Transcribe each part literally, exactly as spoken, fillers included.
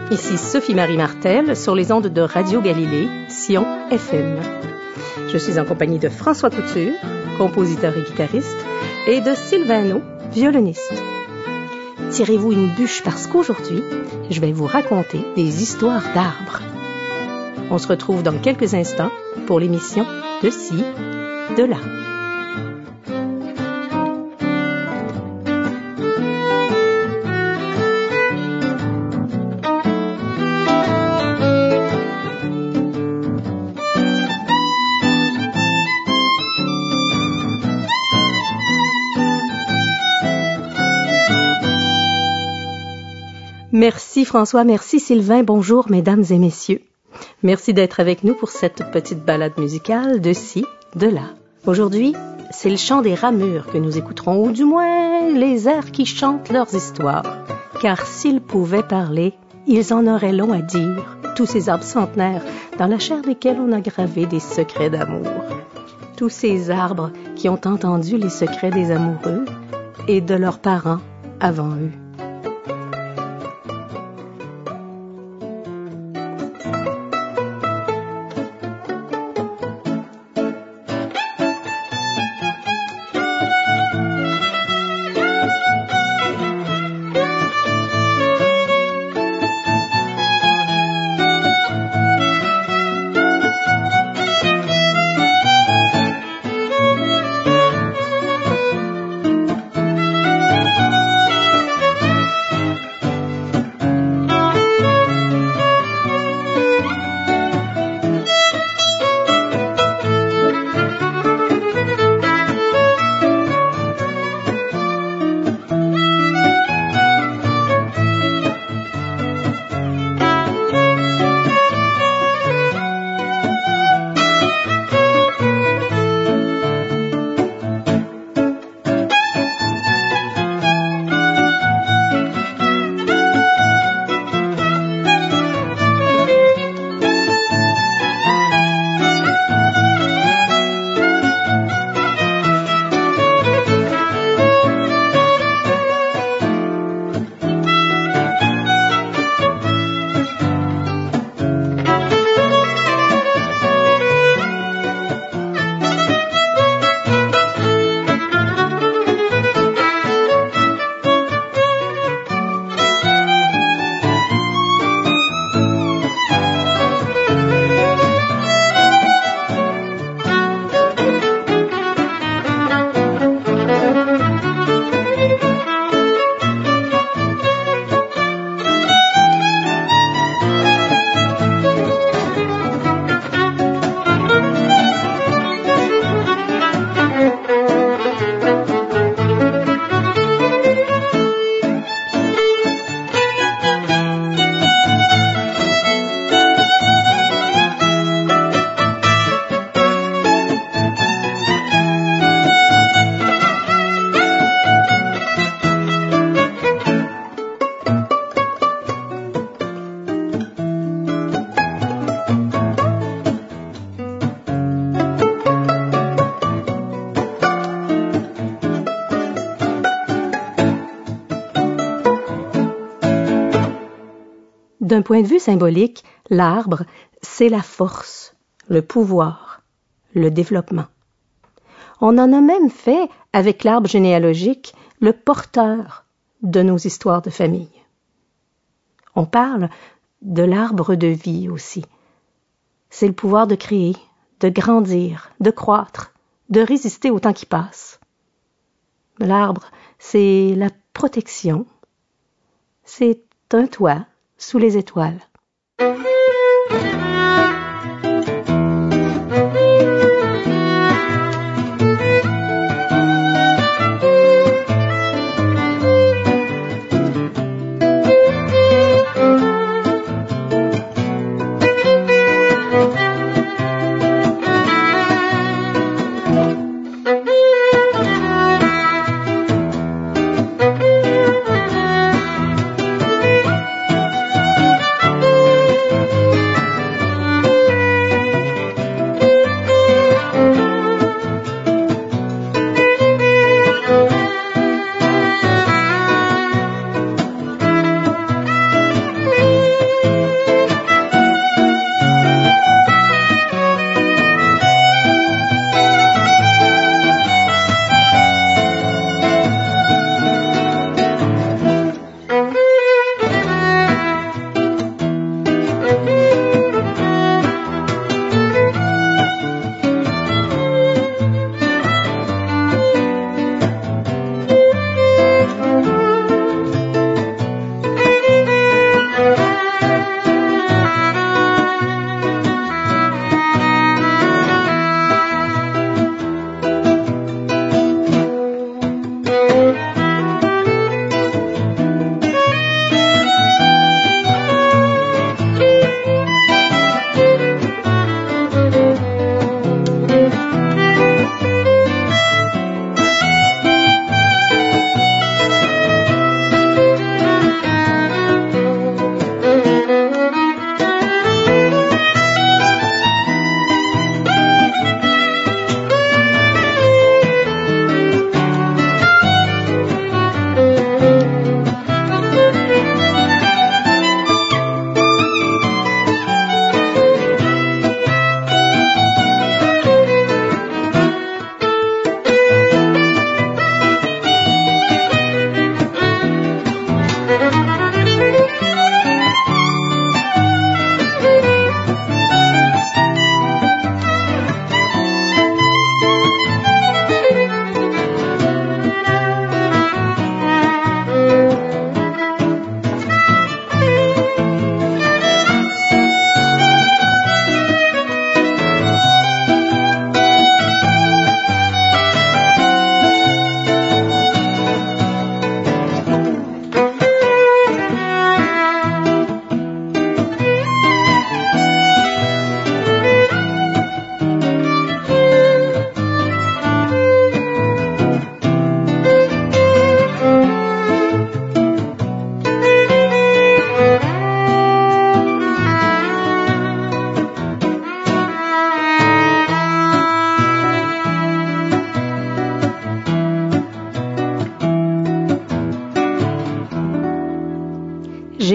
Ici Sophie-Marie Martel sur les ondes de Radio Galilée, Sion F M. Je suis en compagnie de François Couture, compositeur et guitariste, et de Sylvain, violoniste. Tirez-vous une bûche parce qu'aujourd'hui, je vais vous raconter des histoires d'arbres. On se retrouve dans quelques instants pour l'émission De ci, de là. Merci François, merci Sylvain, bonjour mesdames et messieurs. Merci d'être avec nous pour cette petite balade musicale de ci, de là. Aujourd'hui, c'est le chant des ramures que nous écouterons, ou du moins les airs qui chantent leurs histoires. Car s'ils pouvaient parler, ils en auraient long à dire, tous ces arbres centenaires dans la chair desquels on a gravé des secrets d'amour. Tous ces arbres qui ont entendu les secrets des amoureux et de leurs parents avant eux. D'un point de vue symbolique, l'arbre, c'est la force, le pouvoir, le développement. On en a même fait, avec l'arbre généalogique, le porteur de nos histoires de famille. On parle de l'arbre de vie aussi. C'est le pouvoir de créer, de grandir, de croître, de résister au temps qui passe. L'arbre, c'est la protection. C'est un toit sous les étoiles.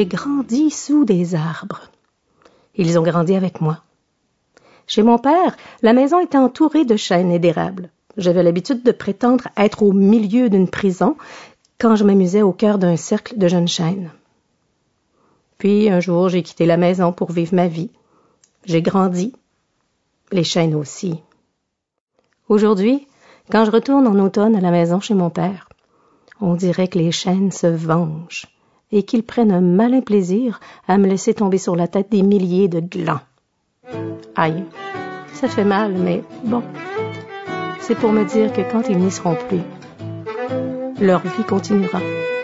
J'ai grandi sous des arbres. Ils ont grandi avec moi. Chez mon père, la maison était entourée de chênes et d'érables. J'avais l'habitude de prétendre être au milieu d'une prison quand je m'amusais au cœur d'un cercle de jeunes chênes. Puis un jour, j'ai quitté la maison pour vivre ma vie. J'ai grandi, les chênes aussi. Aujourd'hui, quand je retourne en automne à la maison chez mon père, on dirait que les chênes se vengent et qu'ils prennent un malin plaisir à me laisser tomber sur la tête des milliers de glands. Aïe, ça fait mal, mais bon, c'est pour me dire que quand ils n'y seront plus, leur vie continuera.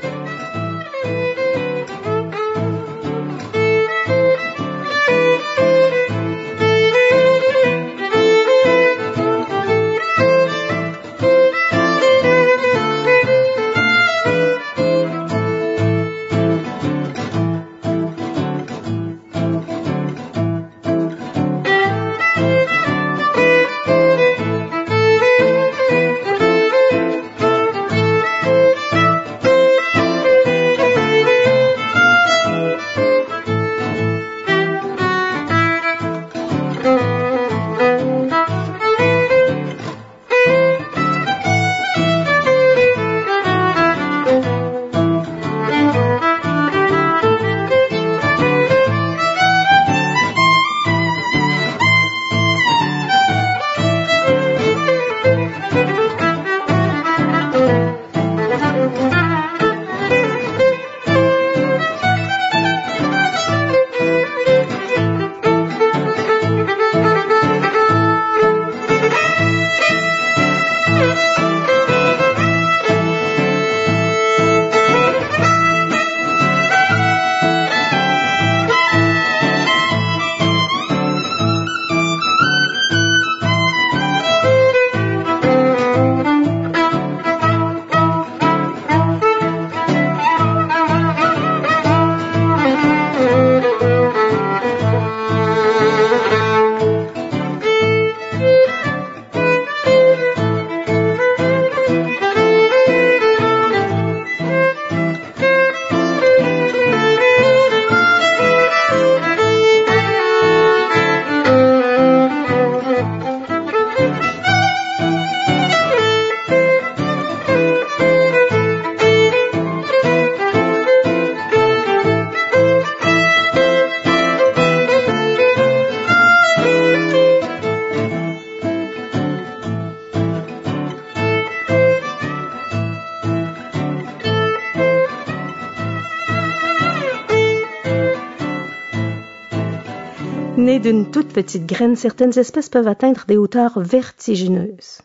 Nées d'une toute petite graine, certaines espèces peuvent atteindre des hauteurs vertigineuses.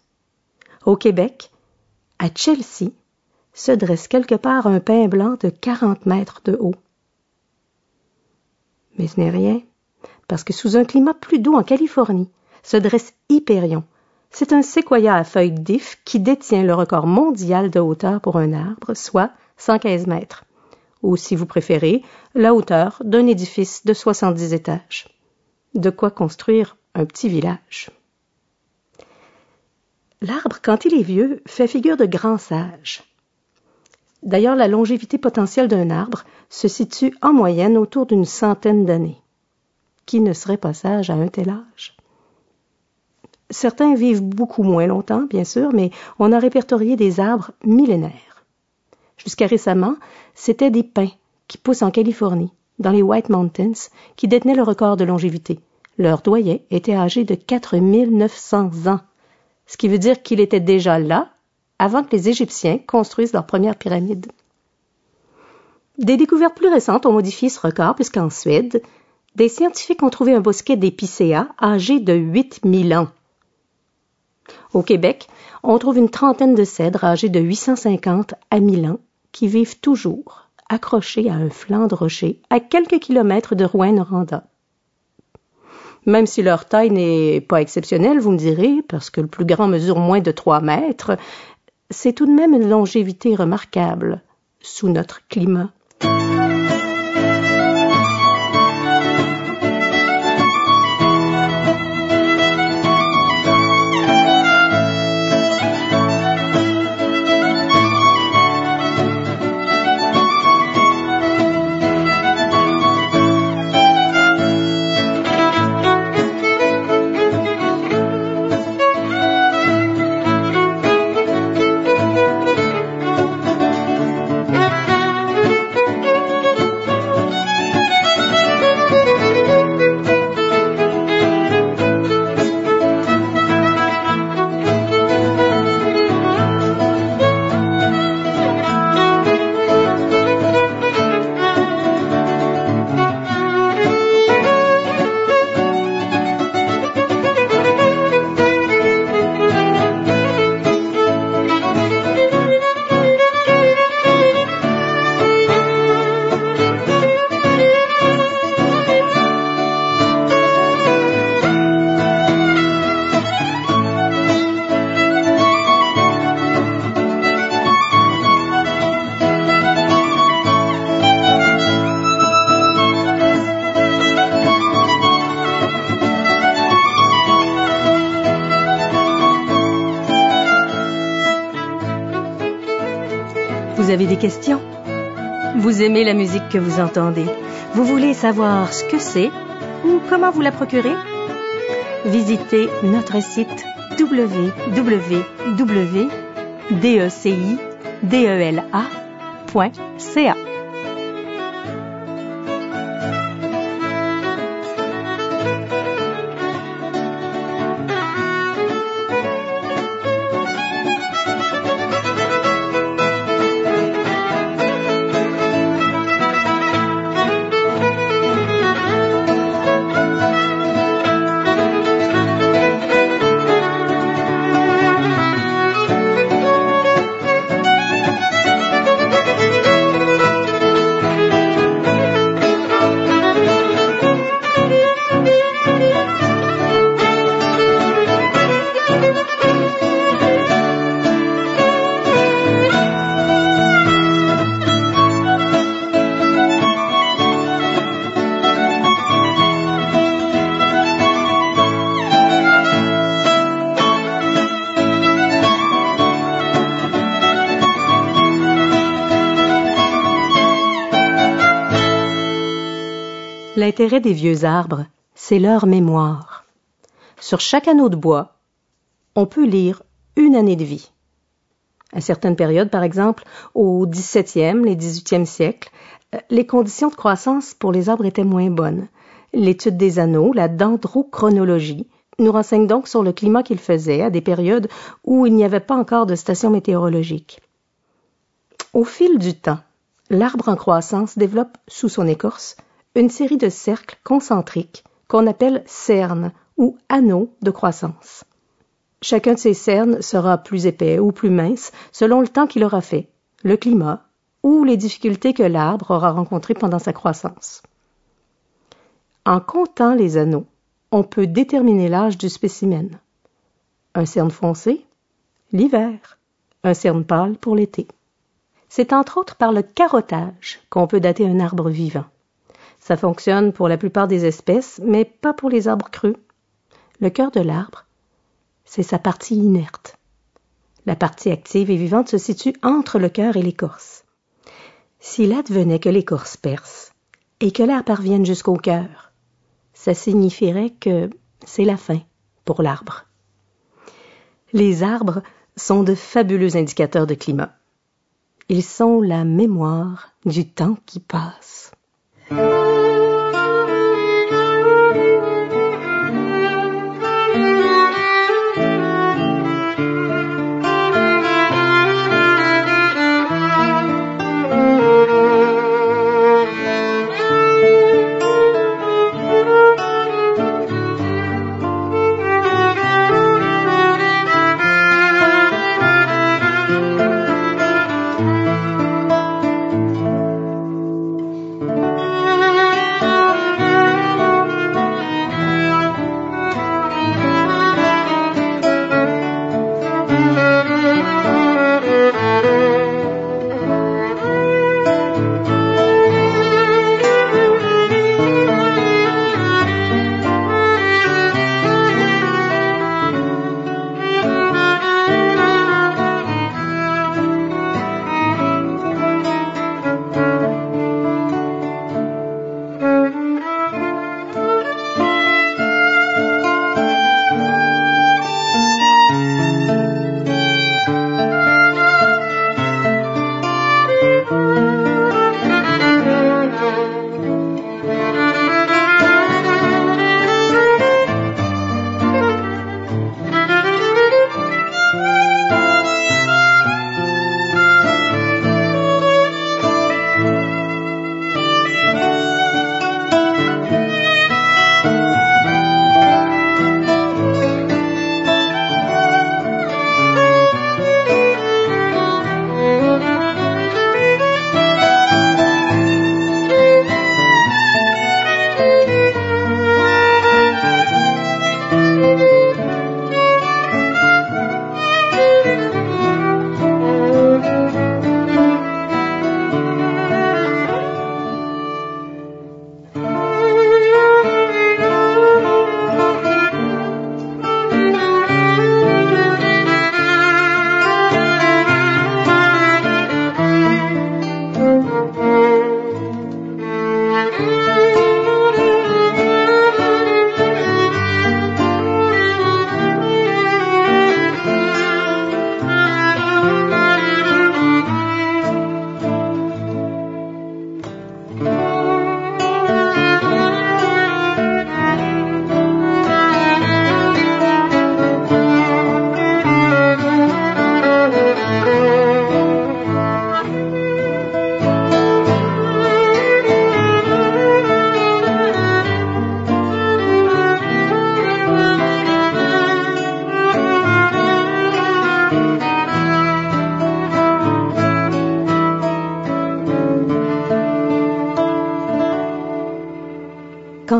Au Québec, à Chelsea, se dresse quelque part un pin blanc de quarante mètres de haut. Mais ce n'est rien, parce que sous un climat plus doux en Californie, se dresse Hyperion. C'est un séquoia à feuilles d'if qui détient le record mondial de hauteur pour un arbre, soit cent quinze mètres, ou si vous préférez, la hauteur d'un édifice de soixante-dix étages. De quoi construire un petit village. L'arbre, quand il est vieux, fait figure de grand sage. D'ailleurs, la longévité potentielle d'un arbre se situe en moyenne autour d'une centaine d'années. Qui ne serait pas sage à un tel âge? Certains vivent beaucoup moins longtemps, bien sûr, mais on a répertorié des arbres millénaires. Jusqu'à récemment, c'étaient des pins qui poussent en Californie, dans les White Mountains, qui détenaient le record de longévité. Leur doyen était âgé de quatre mille neuf cents ans, ce qui veut dire qu'il était déjà là avant que les Égyptiens construisent leur première pyramide. Des découvertes plus récentes ont modifié ce record, puisqu'en Suède, des scientifiques ont trouvé un bosquet d'épicéas âgé de huit mille ans. Au Québec, on trouve une trentaine de cèdres âgés de huit cent cinquante à mille ans qui vivent toujours accrochés à un flanc de rocher à quelques kilomètres de Rouyn-Noranda. Même si leur taille n'est pas exceptionnelle, vous me direz, parce que le plus grand mesure moins de trois mètres, c'est tout de même une longévité remarquable sous notre climat. Vous avez des questions? Vous aimez la musique que vous entendez? Vous voulez savoir ce que c'est ou comment vous la procurer? Visitez notre site w w w point decila point c a. L'intérêt des vieux arbres, c'est leur mémoire. Sur chaque anneau de bois, on peut lire une année de vie. À certaines périodes, par exemple, au dix-septième, les dix-huitième siècles, les conditions de croissance pour les arbres étaient moins bonnes. L'étude des anneaux, la dendrochronologie, nous renseigne donc sur le climat qu'il faisait à des périodes où il n'y avait pas encore de station météorologique. Au fil du temps, l'arbre en croissance développe sous son écorce une série de cercles concentriques qu'on appelle cernes ou anneaux de croissance. Chacun de ces cernes sera plus épais ou plus mince selon le temps qu'il aura fait, le climat ou les difficultés que l'arbre aura rencontrées pendant sa croissance. En comptant les anneaux, on peut déterminer l'âge du spécimen. Un cerne foncé, l'hiver, un cerne pâle pour l'été. C'est entre autres par le carottage qu'on peut dater un arbre vivant. Ça fonctionne pour la plupart des espèces, mais pas pour les arbres creux. Le cœur de l'arbre, c'est sa partie inerte. La partie active et vivante se situe entre le cœur et l'écorce. S'il advenait que l'écorce perce et que l'air parvienne jusqu'au cœur, ça signifierait que c'est la fin pour l'arbre. Les arbres sont de fabuleux indicateurs de climat. Ils sont la mémoire du temps qui passe.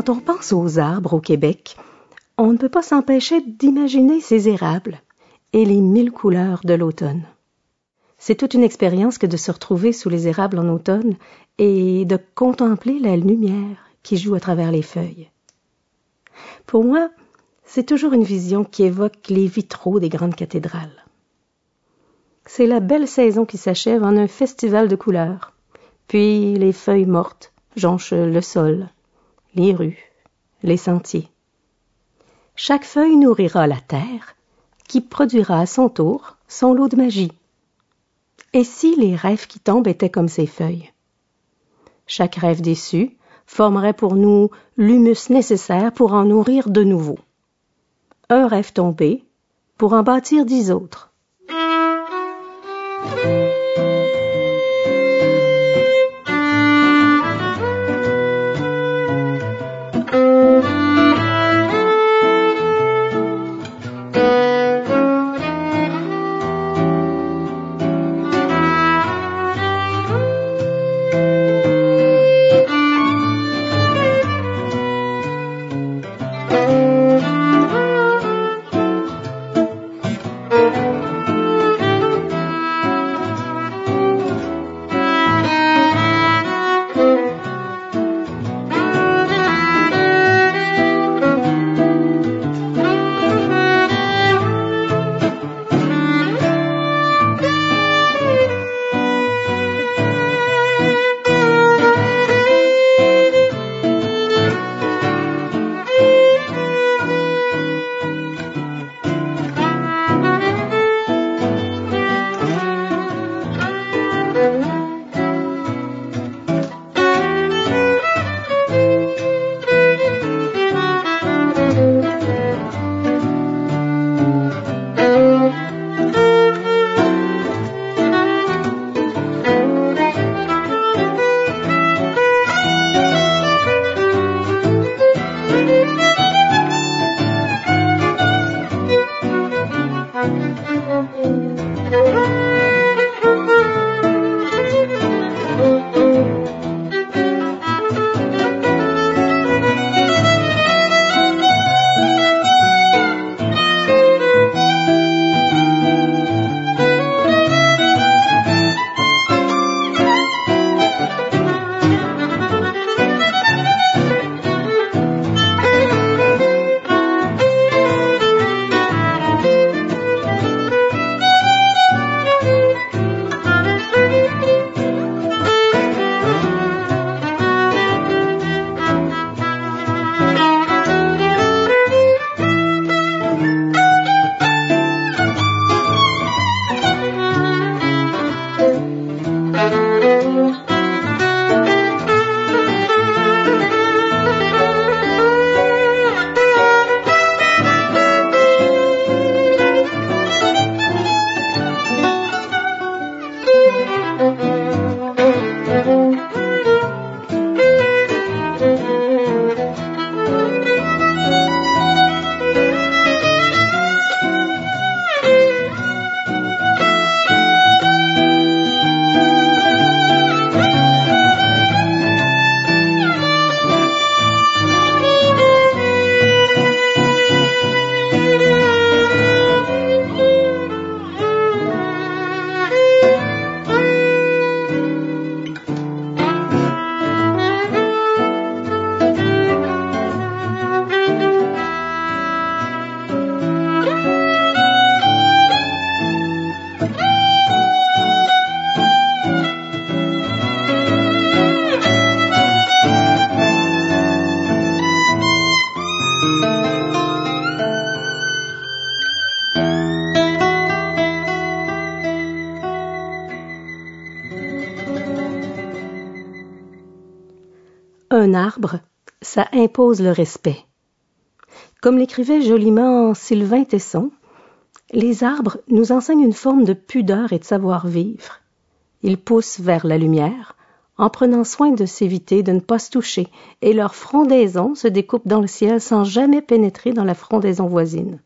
Quand on pense aux arbres au Québec, on ne peut pas s'empêcher d'imaginer ces érables et les mille couleurs de l'automne. C'est toute une expérience que de se retrouver sous les érables en automne et de contempler la lumière qui joue à travers les feuilles. Pour moi, c'est toujours une vision qui évoque les vitraux des grandes cathédrales. C'est la belle saison qui s'achève en un festival de couleurs, puis les feuilles mortes jonchent le sol, les rues, les sentiers. Chaque feuille nourrira la terre, qui produira à son tour son lot de magie. Et si les rêves qui tombent étaient comme ces feuilles? Chaque rêve déçu formerait pour nous l'humus nécessaire pour en nourrir de nouveaux. Un rêve tombé pour en bâtir dix autres. Un arbre, ça impose le respect. Comme l'écrivait joliment Sylvain Tesson, les arbres nous enseignent une forme de pudeur et de savoir-vivre. Ils poussent vers la lumière, en prenant soin de s'éviter de ne pas se toucher, et leur frondaison se découpe dans le ciel sans jamais pénétrer dans la frondaison voisine.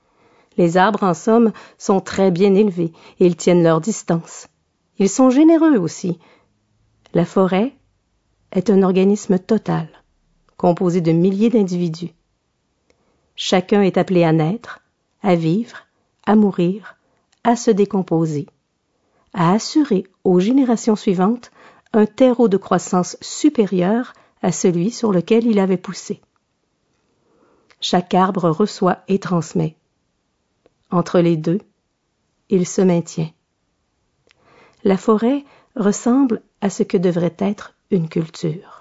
Les arbres, en somme, sont très bien élevés, et ils tiennent leur distance. Ils sont généreux aussi. La forêt est un organisme total. composé de milliers d'individus. Chacun est appelé à naître, à vivre, à mourir, à se décomposer, à assurer aux générations suivantes un terreau de croissance supérieur à celui sur lequel il avait poussé. Chaque arbre reçoit et transmet. Entre les deux, il se maintient. La forêt ressemble à ce que devrait être une culture.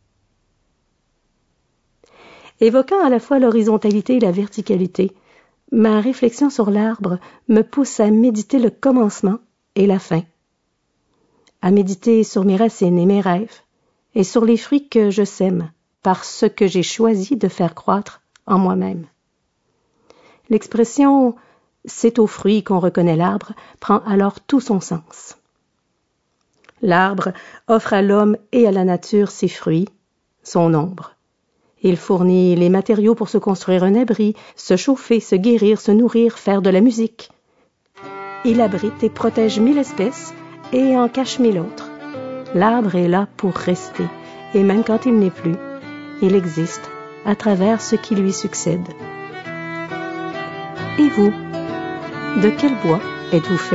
Évoquant à la fois l'horizontalité et la verticalité, ma réflexion sur l'arbre me pousse à méditer le commencement et la fin, à méditer sur mes racines et mes rêves, et sur les fruits que je sème par ce que j'ai choisi de faire croître en moi-même. L'expression « c'est aux fruits qu'on reconnaît l'arbre » prend alors tout son sens. L'arbre offre à l'homme et à la nature ses fruits, son ombre. Il fournit les matériaux pour se construire un abri, se chauffer, se guérir, se nourrir, faire de la musique. Il abrite et protège mille espèces et en cache mille autres. L'arbre est là pour rester, et même quand il n'est plus, il existe à travers ce qui lui succède. Et vous, de quel bois êtes-vous fait ?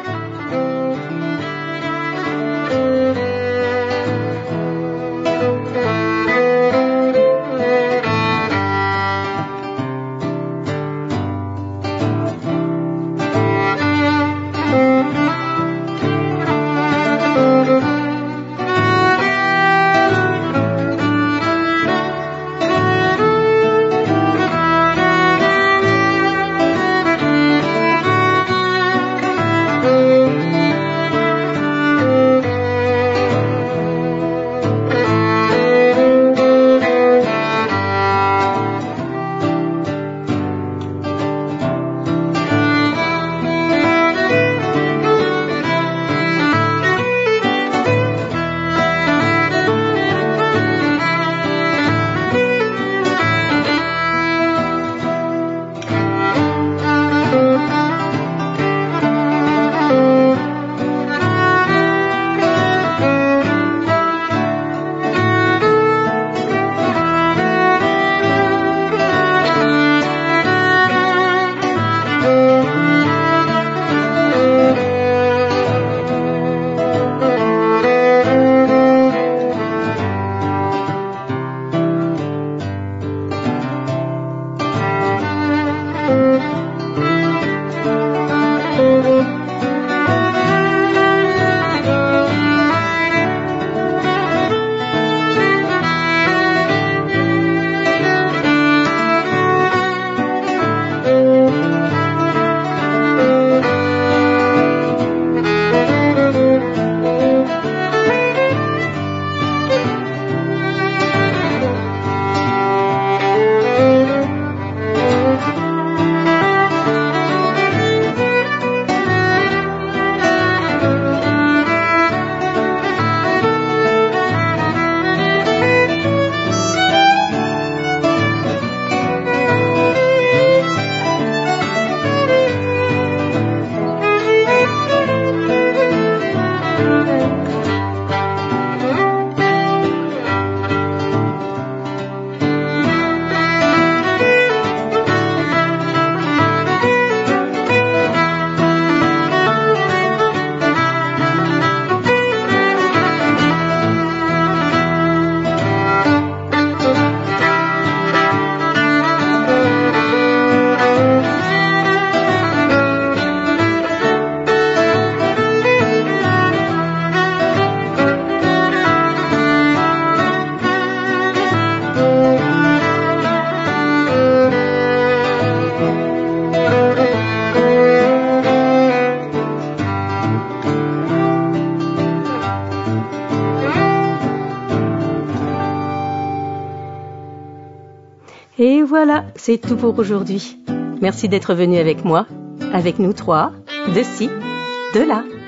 Et voilà, c'est tout pour aujourd'hui. Merci d'être venu avec moi, avec nous trois, de ci, de là.